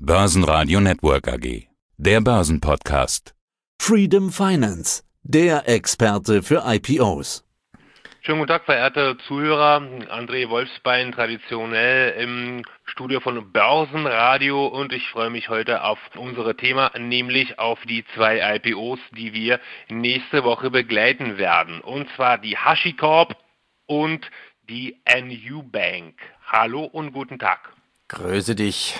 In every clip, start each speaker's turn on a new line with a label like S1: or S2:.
S1: Börsenradio Network AG. Der Börsenpodcast.
S2: Freedom Finance, der Experte für IPOs.
S3: Schönen guten Tag, verehrte Zuhörer. André Wolfsbein, traditionell im Studio von Börsenradio, und ich freue mich heute auf unser Thema, nämlich auf die zwei IPOs, die wir nächste Woche begleiten werden. Und zwar die HashiCorp und die NU Bank. Hallo und guten Tag.
S4: Grüße dich.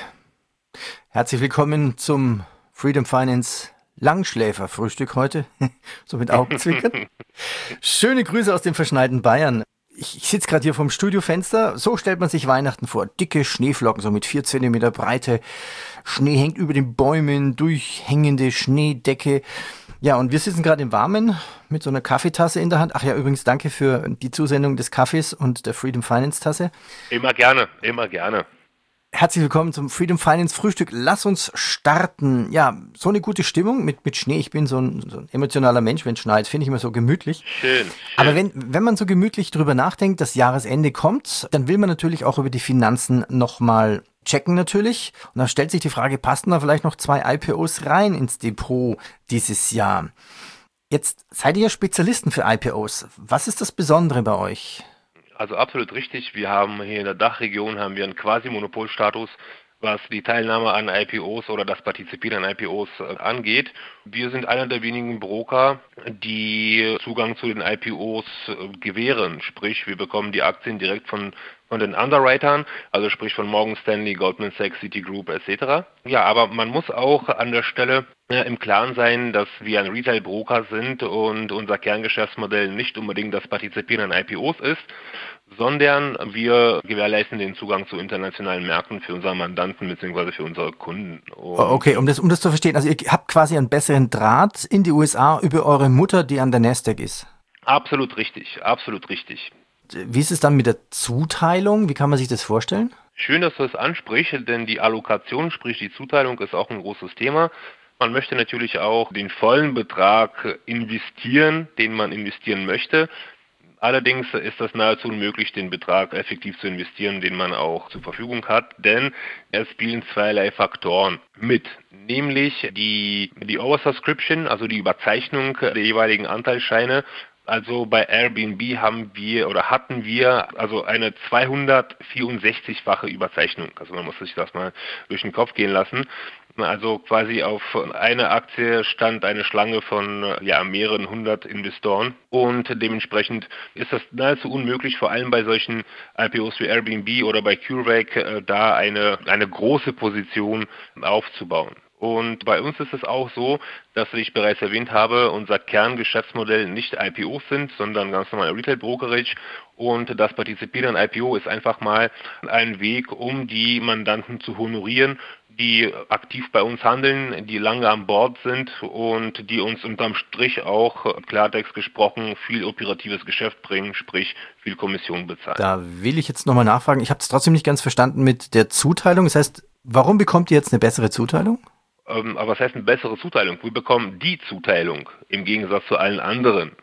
S4: Herzlich willkommen zum Freedom Finance Langschläfer-Frühstück heute, so mit Augenzwinkern. Schöne Grüße aus dem verschneiten Bayern. Ich sitze gerade hier vorm Studiofenster. So stellt man sich Weihnachten vor. Dicke Schneeflocken, so mit 4 Zentimeter Breite. Schnee hängt über den Bäumen, durchhängende Schneedecke. Ja, und wir sitzen gerade im Warmen mit so einer Kaffeetasse in der Hand. Ach ja, übrigens danke für die Zusendung des Kaffees und der Freedom Finance Tasse.
S3: Immer gerne, immer gerne.
S4: Herzlich willkommen zum Freedom Finance Frühstück. Lass uns starten. Ja, so eine gute Stimmung mit Schnee. Ich bin so ein emotionaler Mensch, wenn es schneit, finde ich immer so gemütlich.
S3: Schön.
S4: Aber wenn man so gemütlich drüber nachdenkt, das Jahresende kommt, dann will man natürlich auch über die Finanzen nochmal checken natürlich. Und dann stellt sich die Frage, passen da vielleicht noch 2 IPOs rein ins Depot dieses Jahr? Jetzt seid ihr ja Spezialisten für IPOs. Was ist das Besondere bei euch?
S3: Also absolut richtig. Wir haben hier in der Dachregion einen Quasi-Monopolstatus, was die Teilnahme an IPOs oder das Partizipieren an IPOs angeht. Wir sind einer der wenigen Broker, die Zugang zu den IPOs gewähren. Sprich, wir bekommen die Aktien direkt von den Underwritern, also sprich von Morgan Stanley, Goldman Sachs, Citigroup etc. Ja, aber man muss auch an der Stelle im Klaren sein, dass wir ein Retail-Broker sind und unser Kerngeschäftsmodell nicht unbedingt das Partizipieren an IPOs ist, sondern wir gewährleisten den Zugang zu internationalen Märkten für unsere Mandanten bzw. für unsere Kunden.
S4: Okay, um das zu verstehen, also ihr habt quasi einen besseren Draht in die USA über eure Mutter, die an der Nasdaq ist.
S3: Absolut richtig, absolut richtig.
S4: Wie ist es dann mit der Zuteilung? Wie kann man sich das vorstellen?
S3: Schön, dass du es ansprichst, denn die Allokation, sprich die Zuteilung, ist auch ein großes Thema. Man möchte natürlich auch den vollen Betrag investieren, den man investieren möchte. Allerdings ist das nahezu unmöglich, den Betrag effektiv zu investieren, den man auch zur Verfügung hat, denn es spielen zweierlei Faktoren mit, nämlich die Oversubscription, also die Überzeichnung der jeweiligen Anteilsscheine. Also bei Airbnb hatten wir eine 264-fache Überzeichnung. Also man muss sich das mal durch den Kopf gehen lassen. Also quasi auf eine Aktie stand eine Schlange von mehreren hundert Investoren, und dementsprechend ist das nahezu unmöglich, vor allem bei solchen IPOs wie Airbnb oder bei CureVac, da eine große Position aufzubauen. Und bei uns ist es auch so, dass, wie ich bereits erwähnt habe, unser Kerngeschäftsmodell nicht IPOs sind, sondern ganz normal Retail-Brokerage. Und das Partizipieren an IPO ist einfach mal ein Weg, um die Mandanten zu honorieren, die aktiv bei uns handeln, die lange an Bord sind und die uns unterm Strich auch, Klartext gesprochen, viel operatives Geschäft bringen, sprich viel Kommission bezahlen.
S4: Da will ich jetzt nochmal nachfragen. Ich habe es trotzdem nicht ganz verstanden mit der Zuteilung. Das heißt, warum bekommt ihr jetzt eine bessere Zuteilung?
S3: Aber was heißt eine bessere Zuteilung? Wir bekommen die Zuteilung im Gegensatz zu allen anderen.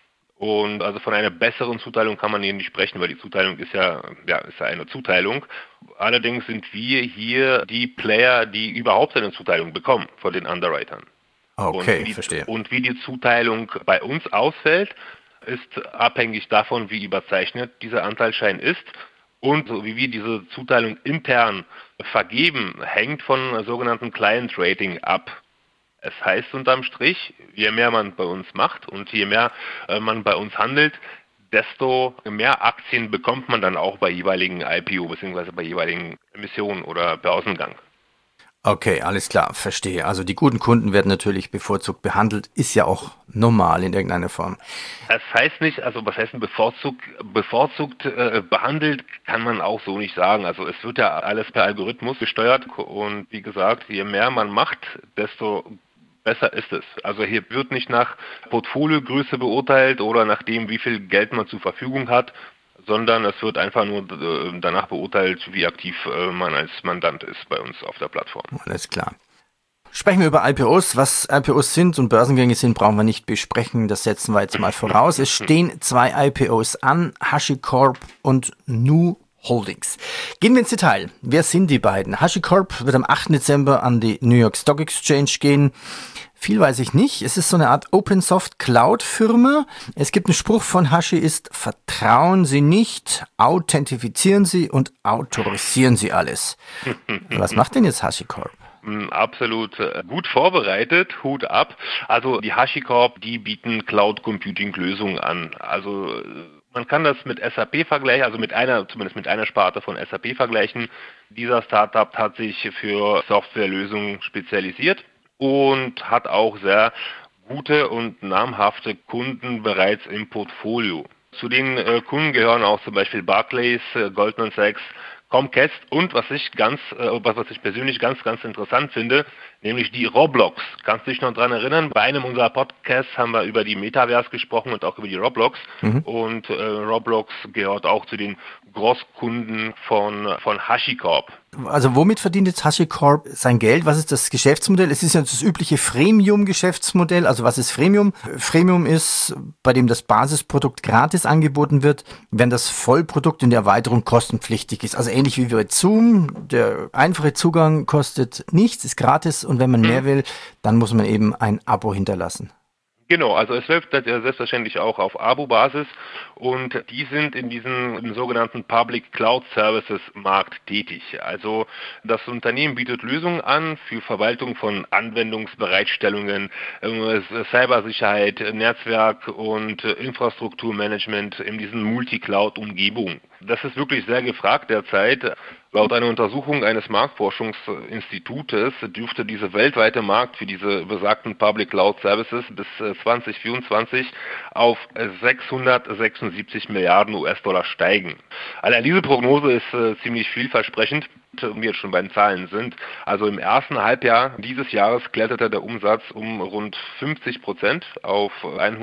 S3: Und also von einer besseren Zuteilung kann man hier nicht sprechen, weil die Zuteilung ist ja eine Zuteilung. Allerdings sind wir hier die Player, die überhaupt eine Zuteilung bekommen von den Underwritern.
S4: Okay, verstehe.
S3: Und wie die Zuteilung bei uns ausfällt, ist abhängig davon, wie überzeichnet dieser Anteilsschein ist. Und so wie wir diese Zuteilung intern vergeben, hängt von sogenannten Client Rating ab. Es heißt unterm Strich, je mehr man bei uns macht und je mehr man bei uns handelt, desto mehr Aktien bekommt man dann auch bei jeweiligen IPO bzw. bei jeweiligen Emissionen oder Börsengang.
S4: Okay, alles klar, verstehe. Also die guten Kunden werden natürlich bevorzugt behandelt, ist ja auch normal in irgendeiner Form.
S3: Das heißt nicht, also was heißt bevorzugt behandelt, kann man auch so nicht sagen. Also es wird ja alles per Algorithmus gesteuert, und wie gesagt, je mehr man macht, desto besser ist es. Also hier wird nicht nach Portfoliogröße beurteilt oder nach dem, wie viel Geld man zur Verfügung hat, sondern es wird einfach nur danach beurteilt, wie aktiv man als Mandant ist bei uns auf der Plattform.
S4: Alles klar. Sprechen wir über IPOs. Was IPOs sind und Börsengänge sind, brauchen wir nicht besprechen. Das setzen wir jetzt mal voraus. Es stehen 2 IPOs an, HashiCorp und NU Holdings. Gehen wir ins Detail. Wer sind die beiden? HashiCorp wird am 8. Dezember an die New York Stock Exchange gehen. Viel weiß ich nicht. Es ist so eine Art Open-Soft-Cloud-Firma. Es gibt einen Spruch von Hashi ist, vertrauen Sie nicht, authentifizieren Sie und autorisieren Sie alles. Was macht denn jetzt HashiCorp?
S3: Absolut gut vorbereitet, Hut ab. Also die HashiCorp, die bieten Cloud-Computing-Lösungen an. Also man kann das mit SAP vergleichen, also zumindest mit einer Sparte von SAP vergleichen. Dieser Startup hat sich für Softwarelösungen spezialisiert und hat auch sehr gute und namhafte Kunden bereits im Portfolio. Zu den Kunden gehören auch zum Beispiel Barclays, Goldman Sachs, Comcast und was ich persönlich ganz interessant finde, nämlich die Roblox. Kannst du dich noch dran erinnern? Bei einem unserer Podcasts haben wir über die Metaverse gesprochen und auch über die Roblox. Und Roblox gehört auch zu den Großkunden von HashiCorp.
S4: Also womit verdient jetzt HashiCorp sein Geld? Was ist das Geschäftsmodell? Es ist ja das übliche Freemium-Geschäftsmodell. Also was ist Freemium? Freemium ist, bei dem das Basisprodukt gratis angeboten wird, während das Vollprodukt in der Erweiterung kostenpflichtig ist. Also ähnlich wie bei Zoom. Der einfache Zugang kostet nichts, ist gratis und wenn man mehr will, dann muss man eben ein Abo hinterlassen.
S3: Genau, also es läuft selbstverständlich auch auf Abo-Basis und die sind im sogenannten Public Cloud Services Markt tätig. Also das Unternehmen bietet Lösungen an für Verwaltung von Anwendungsbereitstellungen, Cybersicherheit, Netzwerk und Infrastrukturmanagement in diesen Multicloud-Umgebungen. Das ist wirklich sehr gefragt derzeit. Laut einer Untersuchung eines Marktforschungsinstitutes dürfte dieser weltweite Markt für diese besagten Public Cloud Services bis 2024 auf 676 Milliarden US-Dollar steigen. Allein diese Prognose ist ziemlich vielversprechend, wenn wir jetzt schon bei den Zahlen sind. Also im ersten Halbjahr dieses Jahres kletterte der Umsatz um rund 50% auf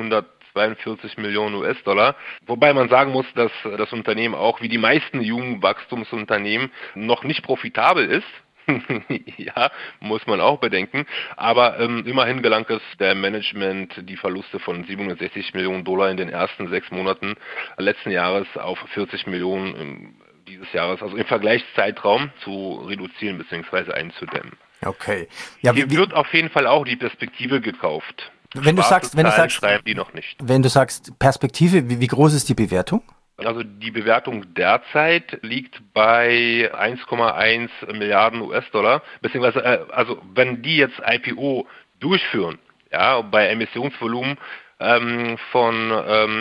S3: 142 Millionen US-Dollar. Wobei man sagen muss, dass das Unternehmen auch wie die meisten jungen Wachstumsunternehmen noch nicht profitabel ist. Ja, muss man auch bedenken. Aber immerhin gelang es dem Management, die Verluste von 760 Millionen Dollar in den ersten 6 Monaten letzten Jahres auf 40 Millionen dieses Jahres, also im Vergleichszeitraum, zu reduzieren bzw. einzudämmen.
S4: Okay.
S3: Ja, hier wird auf jeden Fall auch die Perspektive gekauft.
S4: Wenn du sagst,
S3: schreiben die noch nicht.
S4: Wenn du sagst Perspektive, wie groß ist die Bewertung?
S3: Also die Bewertung derzeit liegt bei 1,1 Milliarden US-Dollar, beziehungsweise also wenn die jetzt IPO durchführen, ja, bei Emissionsvolumen von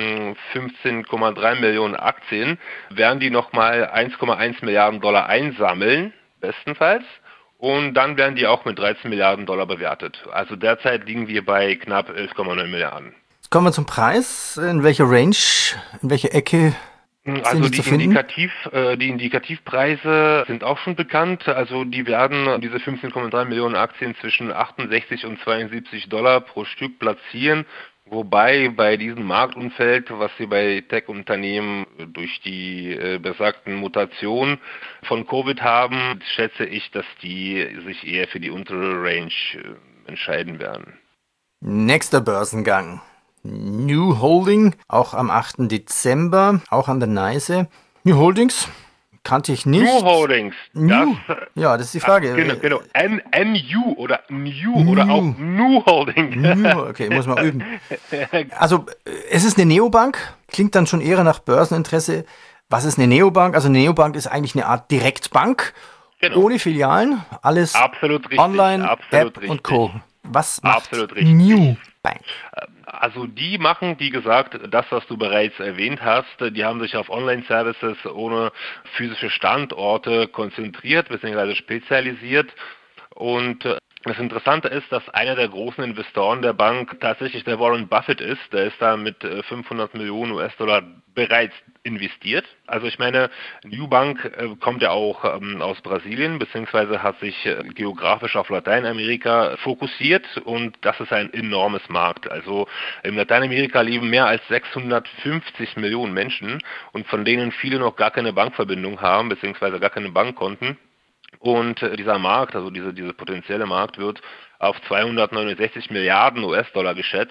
S3: 15,3 Millionen Aktien, werden die nochmal 1,1 Milliarden Dollar einsammeln, bestenfalls. Und dann werden die auch mit 13 Milliarden Dollar bewertet. Also derzeit liegen wir bei knapp 11,9 Milliarden.
S4: Jetzt kommen wir zum Preis. In welcher Range, in welcher Ecke
S3: also die Indikativpreise sind auch schon bekannt. Also die werden diese 15,3 Millionen Aktien zwischen 68 und 72 Dollar pro Stück platzieren. Wobei bei diesem Marktumfeld, was wir bei Tech-Unternehmen durch die besagten Mutationen von Covid haben, schätze ich, dass die sich eher für die untere Range entscheiden werden.
S4: Nächster Börsengang. New Holding, auch am 8. Dezember, auch an der Neiße. New Holdings kannte ich nicht.
S3: New Holdings.
S4: Ja, das ist die Frage.
S3: Genau. NU oder New oder auch New Holding.
S4: Okay, muss man üben. Also, es ist eine Neobank, klingt dann schon eher nach Börseninteresse. Was ist eine Neobank? Also, eine Neobank ist eigentlich eine Art Direktbank, ohne Filialen, alles
S3: absolut richtig,
S4: online,
S3: absolut
S4: App
S3: richtig.
S4: und Co. Was macht
S3: absolut richtig.
S4: New Bank?
S3: Also die machen, wie gesagt, das, was du bereits erwähnt hast. Die haben sich auf Online-Services ohne physische Standorte konzentriert bzw. spezialisiert. Und das Interessante ist, dass einer der großen Investoren der Bank tatsächlich der Warren Buffett ist. Der ist da mit 500 Millionen US-Dollar bereits investiert. Also ich meine, New Bank kommt ja auch aus Brasilien, beziehungsweise hat sich geografisch auf Lateinamerika fokussiert und das ist ein enormes Markt. Also in Lateinamerika leben mehr als 650 Millionen Menschen und von denen viele noch gar keine Bankverbindung haben, beziehungsweise gar keine Bankkonten. Und dieser Markt, also diese potenzielle Markt wird auf 269 Milliarden US-Dollar geschätzt.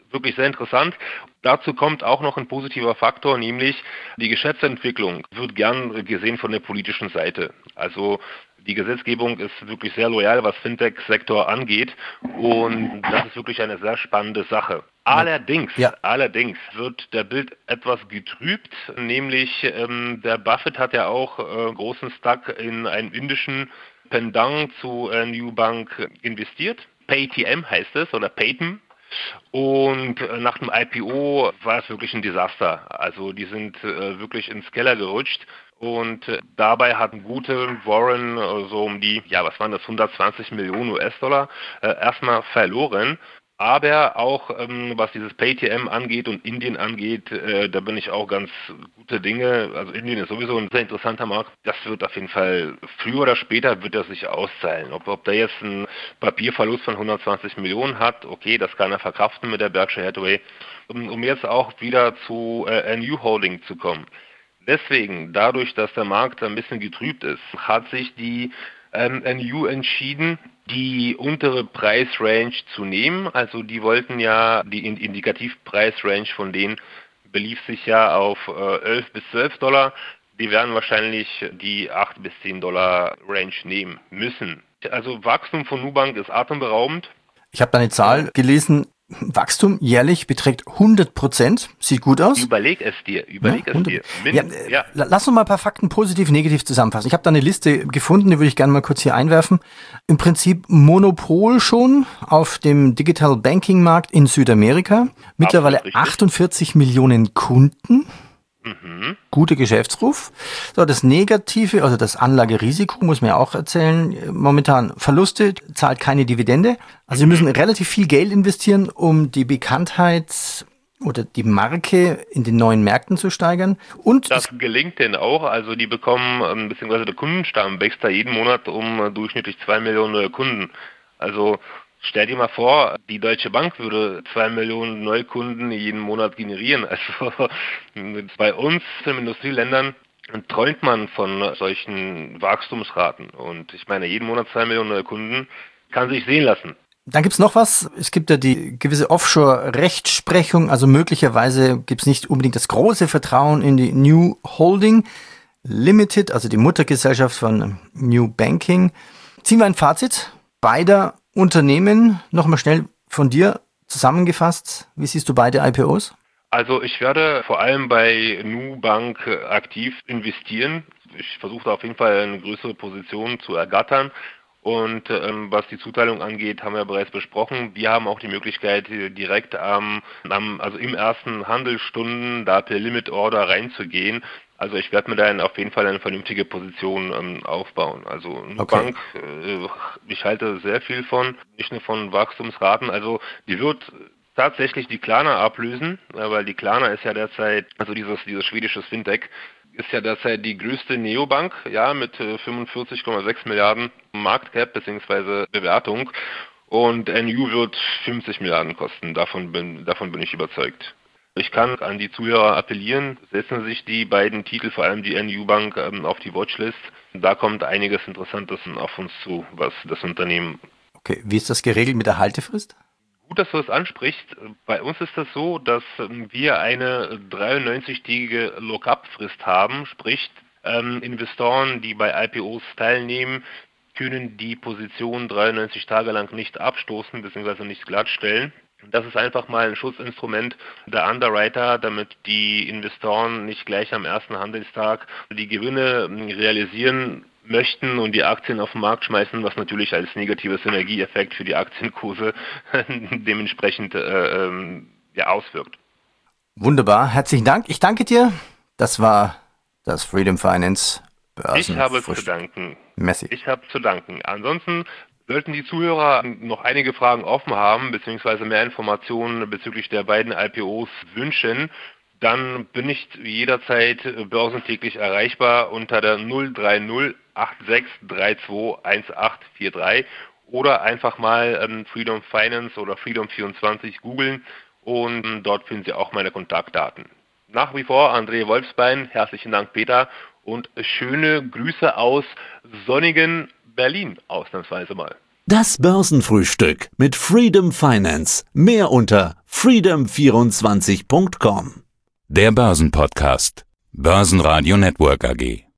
S3: wirklich sehr interessant. Dazu kommt auch noch ein positiver Faktor, nämlich die Geschäftsentwicklung wird gern gesehen von der politischen Seite. Also die Gesetzgebung ist wirklich sehr loyal, was Fintech-Sektor angeht, und das ist wirklich eine sehr spannende Sache. Allerdings wird der Bild etwas getrübt, nämlich der Buffett hat ja auch großen Stack in einen indischen Pendant zu New Bank investiert. Paytm heißt es, oder Paytm. Und nach dem IPO war es wirklich ein Desaster. Also die sind wirklich ins Keller gerutscht. Und dabei hat ein guter Warren so um die, 120 Millionen US-Dollar erstmal verloren. Aber auch was dieses Paytm angeht und Indien angeht, da bin ich auch ganz gute Dinge. Also Indien ist sowieso ein sehr interessanter Markt. Das wird auf jeden Fall, früher oder später wird er sich auszahlen. Ob der jetzt einen Papierverlust von 120 Millionen hat, okay, das kann er verkraften mit der Berkshire Hathaway. Um jetzt auch wieder zu NU Holding zu kommen. Deswegen, dadurch, dass der Markt ein bisschen getrübt ist, hat sich die NU entschieden, die untere Preisrange zu nehmen. Also die wollten ja, die Indikativpreisrange von denen belief sich ja auf 11 bis 12 Dollar. Die werden wahrscheinlich die 8 bis 10 Dollar Range nehmen müssen. Also Wachstum von Nubank ist atemberaubend.
S4: Ich habe da eine Zahl gelesen. Wachstum jährlich beträgt 100%. Sieht gut aus.
S3: Überleg es dir.
S4: Lass uns mal ein paar Fakten positiv, negativ zusammenfassen. Ich habe da eine Liste gefunden, die würde ich gerne mal kurz hier einwerfen. Im Prinzip Monopol schon auf dem Digital Banking Markt in Südamerika. Mittlerweile 48 Millionen Kunden. Guter Geschäftsruf. So, das Negative, also das Anlagerisiko, muss man ja auch erzählen. Momentan Verluste, zahlt keine Dividende. Also sie müssen relativ viel Geld investieren, um die Bekanntheit oder die Marke in den neuen Märkten zu steigern. Und
S3: das gelingt denen auch. Also die bekommen, beziehungsweise der Kundenstamm wächst da jeden Monat um durchschnittlich 2 Millionen neue Kunden. Also stell dir mal vor, die Deutsche Bank würde 2 Millionen Neukunden jeden Monat generieren. Also bei uns in Industrieländern träumt man von solchen Wachstumsraten. Und ich meine, jeden Monat 2 Millionen neue Kunden kann sich sehen lassen.
S4: Dann gibt's noch was. Es gibt ja die gewisse Offshore-Rechtsprechung. Also möglicherweise gibt's nicht unbedingt das große Vertrauen in die New Holding Limited, also die Muttergesellschaft von New Banking. Ziehen wir ein Fazit beider Unternehmen. Nochmal schnell von dir zusammengefasst. Wie siehst du beide IPOs?
S3: Also ich werde vor allem bei Nu Bank aktiv investieren. Ich versuche auf jeden Fall eine größere Position zu ergattern. Und was die Zuteilung angeht, haben wir bereits besprochen. Wir haben auch die Möglichkeit, direkt also im ersten Handelsstunden da per Limit Order reinzugehen. Also ich werde mir da auf jeden Fall eine vernünftige Position aufbauen. Also Nu Bank, ich halte sehr viel von, nicht nur von Wachstumsraten. Also die wird tatsächlich die Klarna ablösen, weil die Klarna ist ja derzeit, also dieses schwedische Fintech, ist ja derzeit die größte Neobank, ja, mit 45,6 Milliarden Marktcap bzw. Bewertung, und NU wird 50 Milliarden kosten, davon bin ich überzeugt. Ich kann an die Zuhörer appellieren, setzen sich die beiden Titel, vor allem die NU Bank, auf die Watchlist. Da kommt einiges Interessantes auf uns zu, was das Unternehmen.
S4: Okay, wie ist das geregelt mit der Haltefrist?
S3: Gut, dass du das ansprichst. Bei uns ist das so, dass wir eine 93-tägige Lock-up-Frist haben, sprich Investoren, die bei IPOs teilnehmen, können die Position 93 Tage lang nicht abstoßen bzw. nicht glattstellen. Das ist einfach mal ein Schutzinstrument der Underwriter, damit die Investoren nicht gleich am ersten Handelstag die Gewinne realisieren möchten und die Aktien auf den Markt schmeißen, was natürlich als negativer Synergieeffekt für die Aktienkurse dementsprechend auswirkt.
S4: Wunderbar, herzlichen Dank. Ich danke dir. Das war das Freedom Finance Börsen.
S3: Ich habe zu danken.
S4: Messi.
S3: Ich habe zu danken. Ansonsten sollten die Zuhörer noch einige Fragen offen haben, beziehungsweise mehr Informationen bezüglich der beiden IPOs wünschen, dann bin ich jederzeit börsentäglich erreichbar unter der 030 8632 1843 oder einfach mal Freedom Finance oder Freedom24 googeln und dort finden Sie auch meine Kontaktdaten. Nach wie vor André Wolfsbein, herzlichen Dank Peter und schöne Grüße aus sonnigen Berlin ausnahmsweise mal.
S2: Das Börsenfrühstück mit Freedom Finance. Mehr unter freedom24.com.
S1: Der Börsenpodcast. Börsenradio Network AG.